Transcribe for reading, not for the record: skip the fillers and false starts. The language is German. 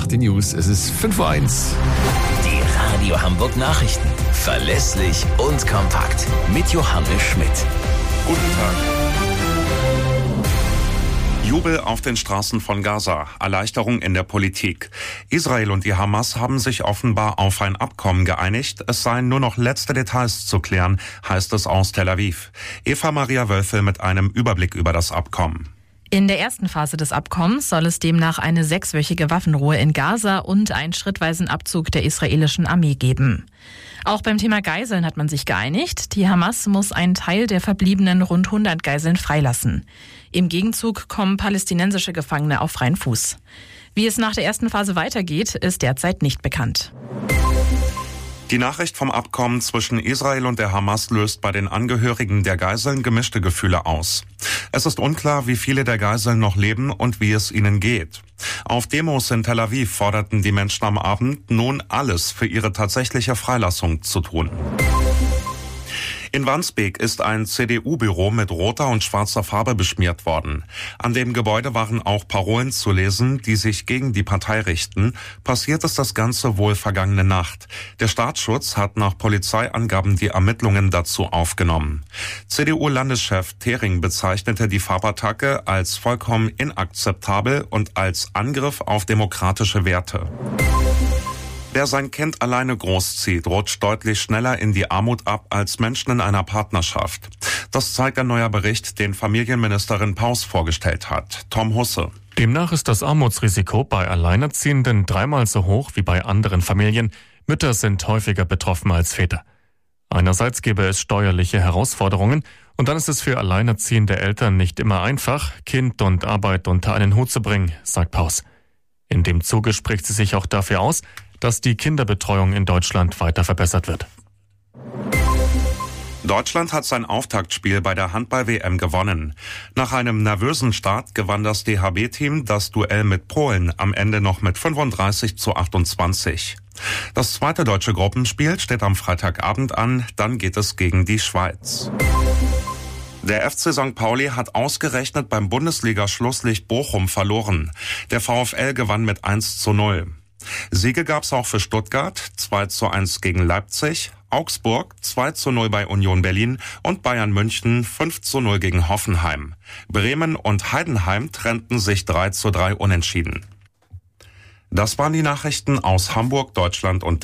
nach den News. Es ist 5:01 Uhr. Die Radio Hamburg Nachrichten. Verlässlich und kompakt. Mit Johannes Schmidt. Guten Tag. Jubel auf den Straßen von Gaza, Erleichterung in der Politik. Israel und die Hamas haben sich offenbar auf ein Abkommen geeinigt. Es seien nur noch letzte Details zu klären, heißt es aus Tel Aviv. Eva Maria Wölfel mit einem Überblick über das Abkommen. In der ersten Phase des Abkommens soll es demnach eine 6-wöchige Waffenruhe in Gaza und einen schrittweisen Abzug der israelischen Armee geben. Auch beim Thema Geiseln hat man sich geeinigt. Die Hamas muss einen Teil der verbliebenen rund 100 Geiseln freilassen. Im Gegenzug kommen palästinensische Gefangene auf freien Fuß. Wie es nach der ersten Phase weitergeht, ist derzeit nicht bekannt. Die Nachricht vom Abkommen zwischen Israel und der Hamas löst bei den Angehörigen der Geiseln gemischte Gefühle aus. Es ist unklar, wie viele der Geiseln noch leben und wie es ihnen geht. Auf Demos in Tel Aviv forderten die Menschen am Abend, nun alles für ihre tatsächliche Freilassung zu tun. In Wandsbek ist ein CDU-Büro mit roter und schwarzer Farbe beschmiert worden. An dem Gebäude waren auch Parolen zu lesen, die sich gegen die Partei richten. Passiert ist das Ganze wohl vergangene Nacht. Der Staatsschutz hat nach Polizeiangaben die Ermittlungen dazu aufgenommen. CDU-Landeschef Thering bezeichnete die Farbattacke als vollkommen inakzeptabel und als Angriff auf demokratische Werte. Wer sein Kind alleine großzieht, rutscht deutlich schneller in die Armut ab als Menschen in einer Partnerschaft. Das zeigt ein neuer Bericht, den Familienministerin Paus vorgestellt hat. Tom Husse. Demnach ist das Armutsrisiko bei Alleinerziehenden 3-mal so hoch wie bei anderen Familien. Mütter sind häufiger betroffen als Väter. Einerseits gäbe es steuerliche Herausforderungen und dann ist es für alleinerziehende Eltern nicht immer einfach, Kind und Arbeit unter einen Hut zu bringen, sagt Paus. In dem Zuge spricht sie sich auch dafür aus, dass die Kinderbetreuung in Deutschland weiter verbessert wird. Deutschland hat sein Auftaktspiel bei der Handball-WM gewonnen. Nach einem nervösen Start gewann das DHB-Team das Duell mit Polen am Ende noch mit 35:28. Das zweite deutsche Gruppenspiel steht am Freitagabend an, dann geht es gegen die Schweiz. Der FC St. Pauli hat ausgerechnet beim Bundesliga-Schlusslicht Bochum verloren. Der VfL gewann mit 1:0. Siege gab's auch für Stuttgart, 2:1 gegen Leipzig, Augsburg 2:0 bei Union Berlin und Bayern München 5:0 gegen Hoffenheim. Bremen und Heidenheim trennten sich 3:3 unentschieden. Das waren die Nachrichten aus Hamburg, Deutschland und